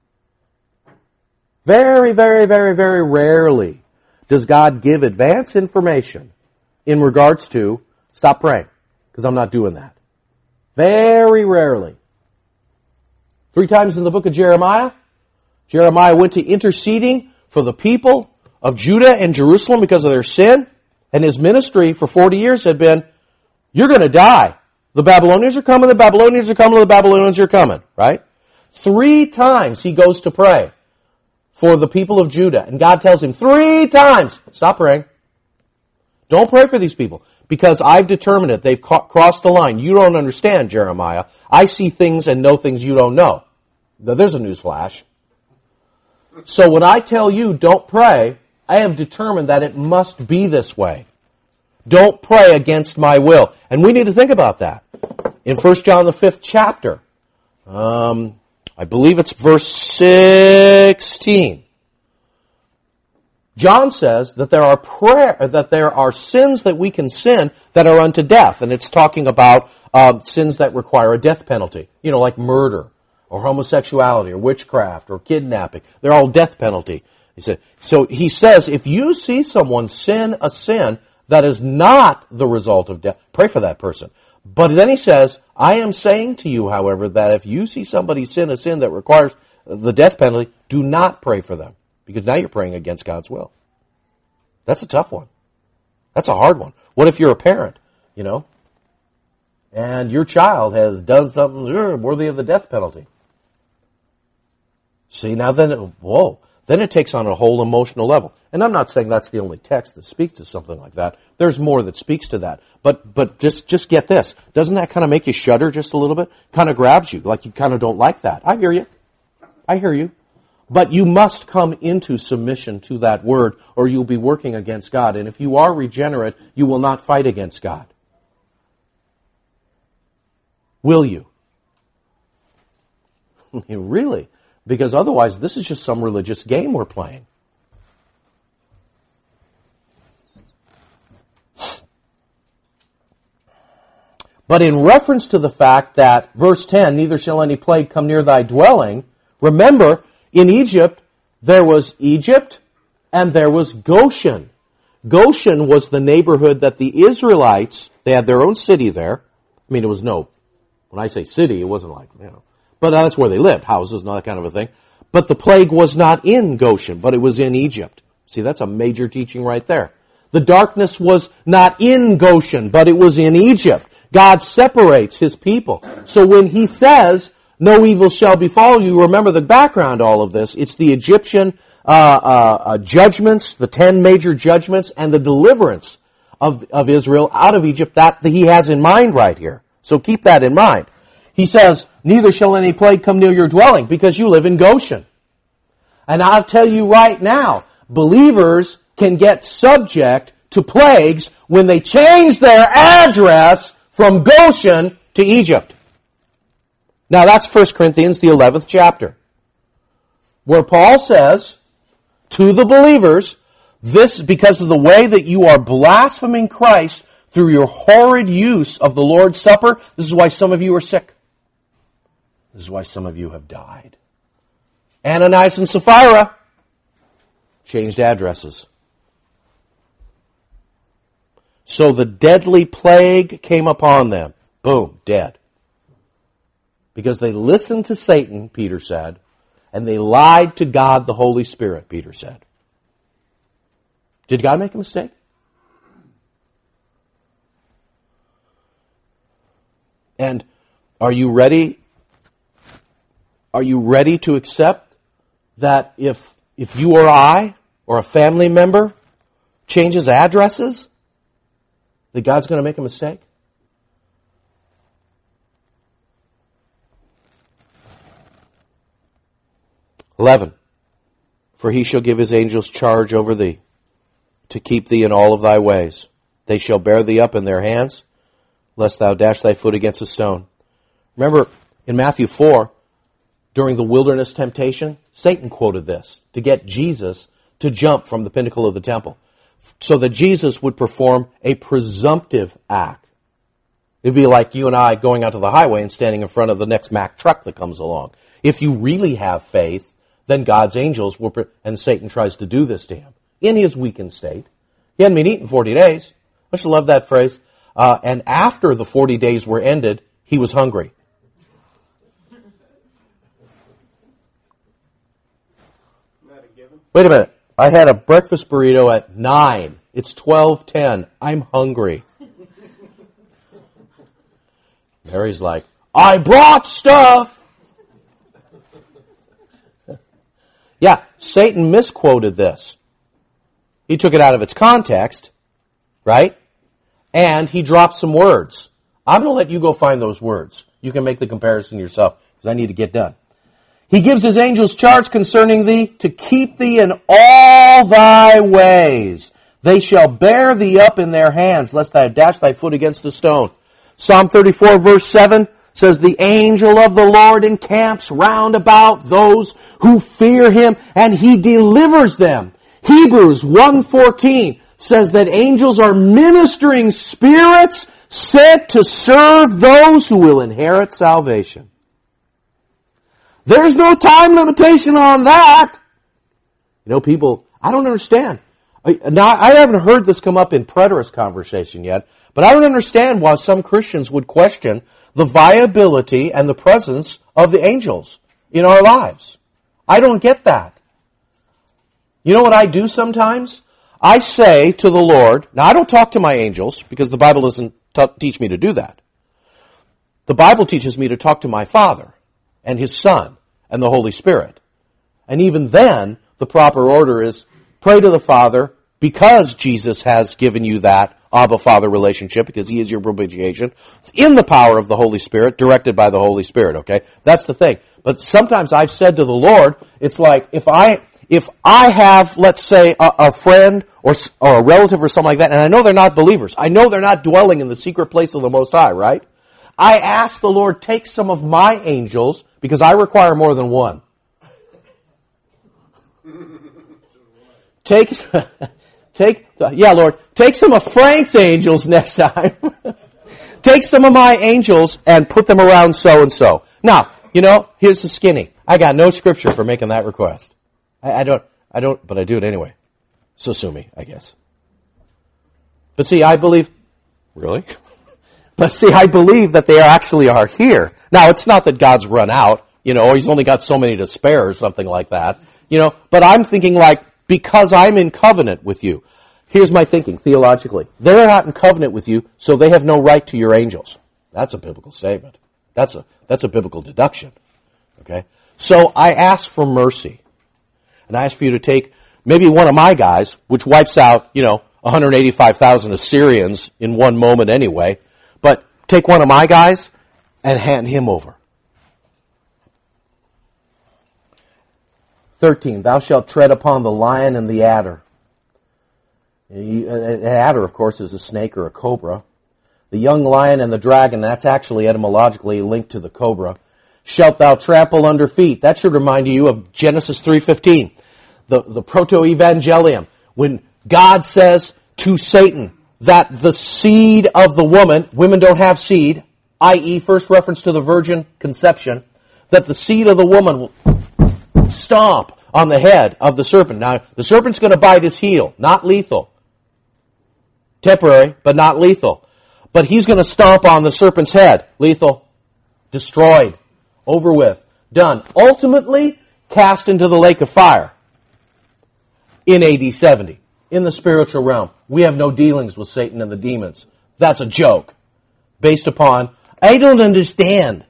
Very, very, very, very rarely does God give advance information in regards to stop praying, because I'm not doing that. Very rarely. 3 times in the book of Jeremiah, Jeremiah went to interceding for the people of Judah and Jerusalem because of their sin, and his ministry for 40 years had been, you're going to die. The Babylonians are coming, the Babylonians are coming, the Babylonians are coming, right? 3 times he goes to pray for the people of Judah. And God tells him 3 times, stop praying. Don't pray for these people because I've determined it. They've crossed the line. You don't understand, Jeremiah. I see things and know things you don't know. There's a news flash. So when I tell you don't pray, I have determined that it must be this way. Don't pray against my will. And we need to think about that. In 1 John the 5th chapter, I believe it's verse 16. John says that there are sins that we can sin that are unto death, and it's talking about sins that require a death penalty. Like murder, or homosexuality, or witchcraft, or kidnapping. They're all death penalty. So he says, if you see someone sin a sin that is not the result of death, pray for that person. But then he says, I am saying to you, however, that if you see somebody sin a sin that requires the death penalty, do not pray for them. Because now you're praying against God's will. That's a tough one. That's a hard one. What if you're a parent, and your child has done something worthy of the death penalty? See, now then, then it takes on a whole emotional level. And I'm not saying that's the only text that speaks to something like that. There's more that speaks to that. But just get this. Doesn't that kind of make you shudder just a little bit? Kind of grabs you, like you kind of don't like that. I hear you. But you must come into submission to that word, or you'll be working against God. And if you are regenerate, you will not fight against God. Will you? Really? Because otherwise, this is just some religious game we're playing. But in reference to the fact that, verse 10, neither shall any plague come near thy dwelling, remember, In Egypt, there was Egypt and there was Goshen. Goshen was the neighborhood that the Israelites, they had their own city there. I mean, it was no, when I say city, it wasn't like, but that's where they lived, houses and all that kind of a thing. But the plague was not in Goshen, but it was in Egypt. See, that's a major teaching right there. The darkness was not in Goshen, but it was in Egypt. God separates His people. So when He says, no evil shall befall you, remember the background to all of this. It's the Egyptian judgments, the 10 major judgments, and the deliverance of Israel out of Egypt that He has in mind right here. So keep that in mind. He says, neither shall any plague come near your dwelling, because you live in Goshen. And I'll tell you right now, believers can get subject to plagues when they change their address from Goshen to Egypt. Now that's 1 Corinthians, the 11th chapter, where Paul says to the believers, this because of the way that you are blaspheming Christ through your horrid use of the Lord's Supper, this is why some of you are sick. This is why some of you have died. Ananias and Sapphira changed addresses. So the deadly plague came upon them. Boom, dead. Because they listened to Satan, Peter said, and they lied to God the Holy Spirit, Peter said. Did God make a mistake? And are you ready? Are you ready to accept that if you or I or a family member changes addresses, that God's going to make a mistake? "11. For He shall give His angels charge over thee, to keep thee in all of thy ways. They shall bear thee up in their hands, lest thou dash thy foot against a stone." Remember, in Matthew 4, during the wilderness temptation, Satan quoted this to get Jesus to jump from the pinnacle of the temple, so that Jesus would perform a presumptive act. It'd be like you and I going out to the highway and standing in front of the next Mack truck that comes along. If you really have faith, then God's angels will, and Satan tries to do this to him in his weakened state. He hadn't been eating 40 days. I should love that phrase. And after the 40 days were ended, he was hungry. Wait a minute. I had a breakfast burrito at 9. It's 12:10. I'm hungry. Mary's like, I brought stuff. Yeah, Satan misquoted this. He took it out of its context, right? And he dropped some words. I'm going to let you go find those words. You can make the comparison yourself, because I need to get done. He gives His angels charge concerning thee, to keep thee in all thy ways. They shall bear thee up in their hands, lest thou dash thy foot against a stone. Psalm 34 verse 7 says, the angel of the Lord encamps round about those who fear Him, and He delivers them. Hebrews 1:14 says that angels are ministering spirits sent to serve those who will inherit salvation. There's no time limitation on that. You know, people, I don't understand. Now, I haven't heard this come up in preterist conversation yet, but I don't understand why some Christians would question the viability and the presence of the angels in our lives. I don't get that. You know what I do sometimes? I say to the Lord, now I don't talk to my angels, because the Bible doesn't teach me to do that. The Bible teaches me to talk to my Father and His Son and the Holy Spirit. And even then, the proper order is pray to the Father, because Jesus has given you that Abba Father relationship, because He is your propitiation, in the power of the Holy Spirit, directed by the Holy Spirit, okay? That's the thing. But sometimes I've said to the Lord, it's like, if I have, let's say, a friend or a relative or something like that, and I know they're not believers, I know they're not dwelling in the secret place of the Most High, right? I ask the Lord, take some of my angels, because I require more than one. Lord, take some of Frank's angels next time. Take some of my angels and put them around so-and-so. Now, you know, here's the skinny. I got no scripture for making that request. I don't, but I do it anyway. So sue me, I guess. But see, I believe, really? But see, I believe that they actually are here. Now, it's not that God's run out, or He's only got so many to spare or something like that, but I'm thinking like, because I'm in covenant with you. Here's my thinking, theologically. They're not in covenant with you, so they have no right to your angels. That's a biblical statement. That's a biblical deduction. Okay? So I ask for mercy. And I ask for you to take maybe one of my guys, which wipes out, 185,000 Assyrians in one moment anyway, but take one of my guys and hand him over. 13, thou shalt tread upon the lion and the adder. An adder, of course, is a snake or a cobra. The young lion and the dragon, that's actually etymologically linked to the cobra. Shalt thou trample under feet. That should remind you of Genesis 3:15, the proto-evangelium, when God says to Satan that the seed of the women don't have seed, i.e. first reference to the virgin conception, that the seed of the woman will stomp on the head of the serpent. Now, the serpent's going to bite his heel, not lethal. Temporary, but not lethal. But he's going to stomp on the serpent's head. Lethal. Destroyed. Over with. Done. Ultimately, cast into the lake of fire. In AD 70. In the spiritual realm. We have no dealings with Satan and the demons. That's a joke. Based upon, I don't understand.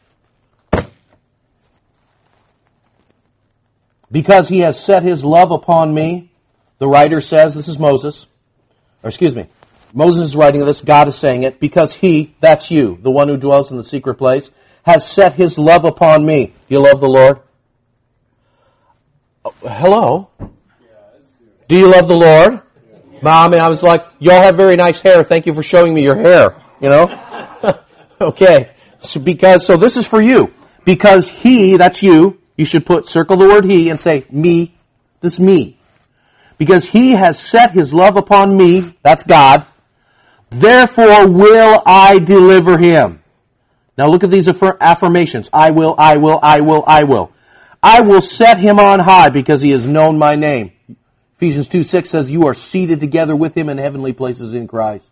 Because he has set his love upon me, the writer says, this is Moses, Moses is writing this, God is saying it, because he, that's you, the one who dwells in the secret place, has set his love upon me. Do you love the Lord? Oh, hello? Do you love the Lord? Mom, I was like, y'all have very nice hair. Thank you for showing me your hair. Okay. So this is for you. Because he, that's you, you should circle the word he and say, me, this me. Because he has set his love upon me, that's God, therefore will I deliver him. Now look at these affirmations. I will, I will, I will, I will. I will set him on high because he has known my name. Ephesians 2:6 says, you are seated together with him in heavenly places in Christ.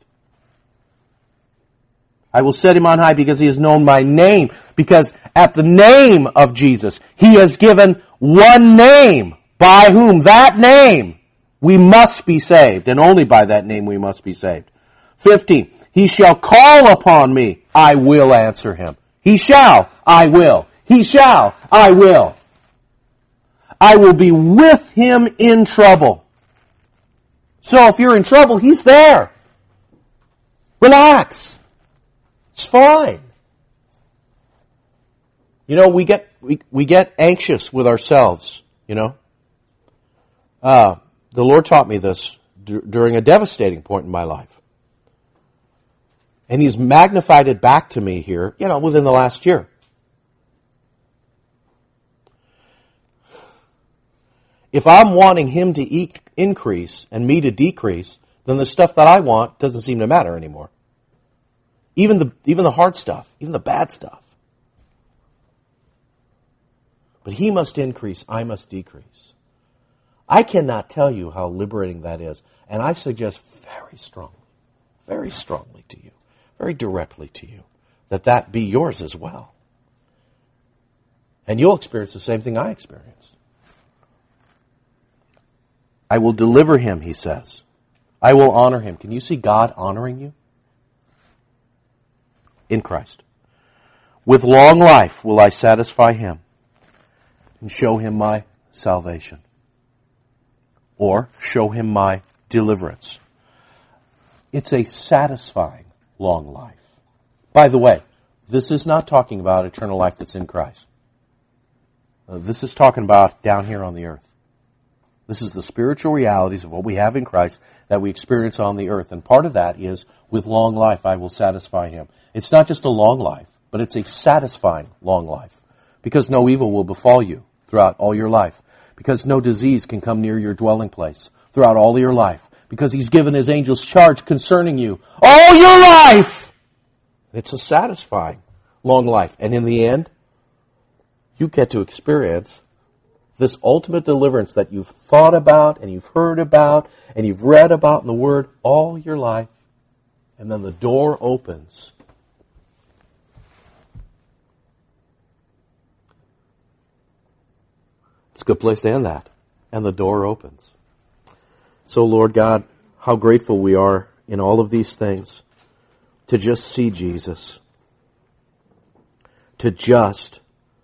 I will set him on high because he has known my name. Because at the name of Jesus, he has given one name by whom, that name, we must be saved. And only by that name we must be saved. 15, he shall call upon me, I will answer him. He shall, I will. He shall, I will. I will be with him in trouble. So if you're in trouble, he's there. Relax. It's fine. We get anxious with ourselves, The Lord taught me this during a devastating point in my life. And He's magnified it back to me here, within the last year. If I'm wanting Him to increase and me to decrease, then the stuff that I want doesn't seem to matter anymore. Even the hard stuff, even the bad stuff. But He must increase, I must decrease. I cannot tell you how liberating that is. And I suggest very strongly to you, very directly to you, that be yours as well. And you'll experience the same thing I experienced. I will deliver him, he says. I will honor him. Can you see God honoring you? In Christ. With long life will I satisfy him and show him my salvation. Or show him my deliverance. It's a satisfying long life. By the way, this is not talking about eternal life that's in Christ. This is talking about down here on the earth. This is the spiritual realities of what we have in Christ that we experience on the earth. And part of that is, with long life I will satisfy him. It's not just a long life, but it's a satisfying long life. Because no evil will befall you throughout all your life. Because no disease can come near your dwelling place throughout all your life. Because he's given his angels charge concerning you all your life. It's a satisfying long life. And in the end, you get to experience this ultimate deliverance that you've thought about and you've heard about and you've read about in the Word all your life. And then the door opens. It's a good place to end that. And the door opens. So, Lord God, how grateful we are in all of these things to just see Jesus. To just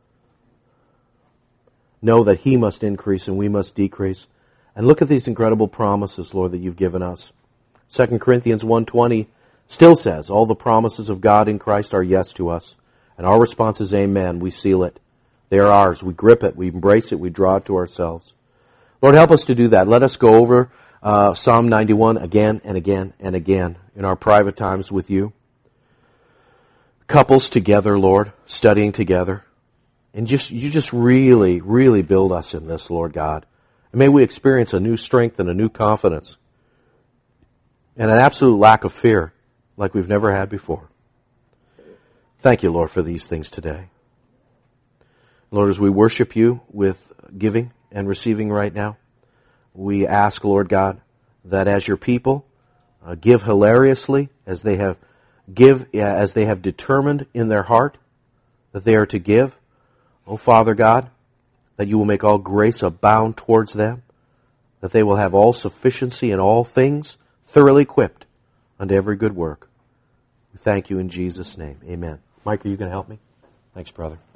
know that He must increase and we must decrease. And look at these incredible promises, Lord, that you've given us. 2 Corinthians 1:20 still says, all the promises of God in Christ are yes to us. And our response is amen. We seal it. They are ours. We grip it. We embrace it. We draw it to ourselves. Lord, help us to do that. Let us go over Psalm 91 again and again and again in our private times with you. Couples together, Lord, studying together. And you just really, really build us in this, Lord God. And may we experience a new strength and a new confidence and an absolute lack of fear like we've never had before. Thank you, Lord, for these things today. Lord, as we worship you with giving and receiving right now, we ask, Lord God, that as your people give hilariously, as they have determined in their heart that they are to give, O Father God, that you will make all grace abound towards them, that they will have all sufficiency in all things, thoroughly equipped unto every good work. We thank you in Jesus' name. Amen. Mike, are you going to help me? Thanks, brother.